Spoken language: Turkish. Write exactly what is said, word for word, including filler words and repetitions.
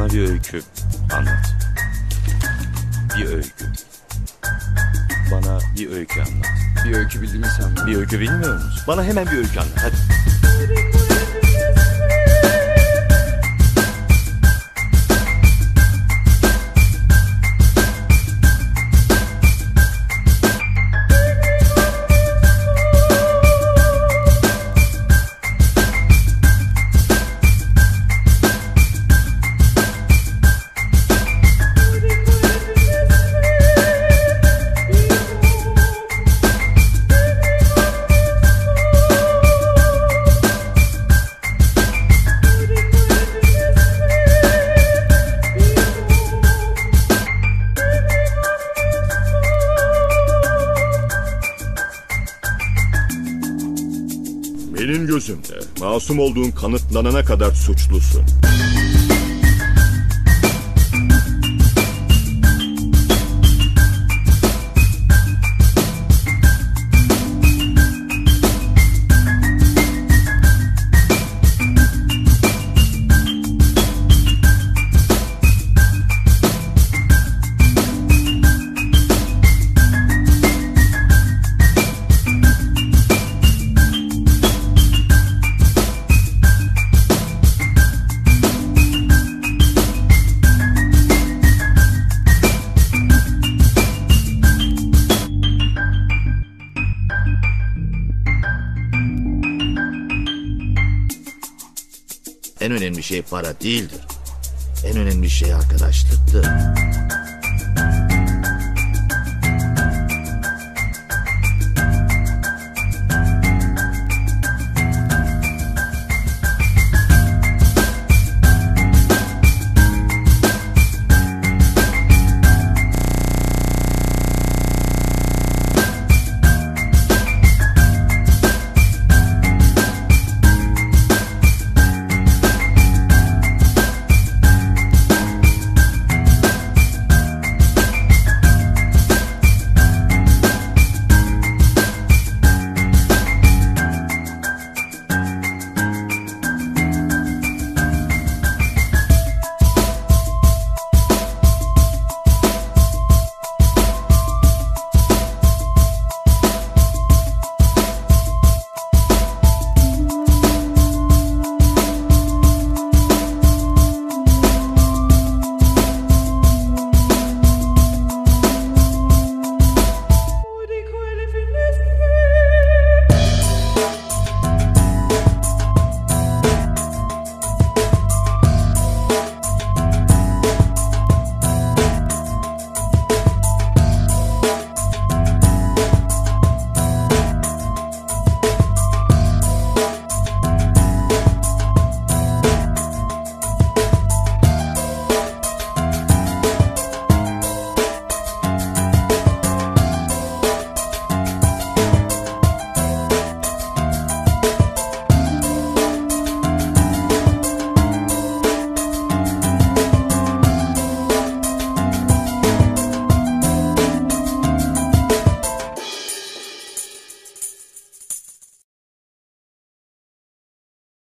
Bana bir öykü anlat. Bir öykü. Bana bir öykü anlat. Bir öykü bildiğimi sandım. Bir öykü bilmiyor musun? Bana hemen bir öykü anlat. Hadi. Benim gözümde masum olduğun kanıtlanana kadar suçlusun. En önemli şey para değildir. En önemli şey arkadaşlıktır.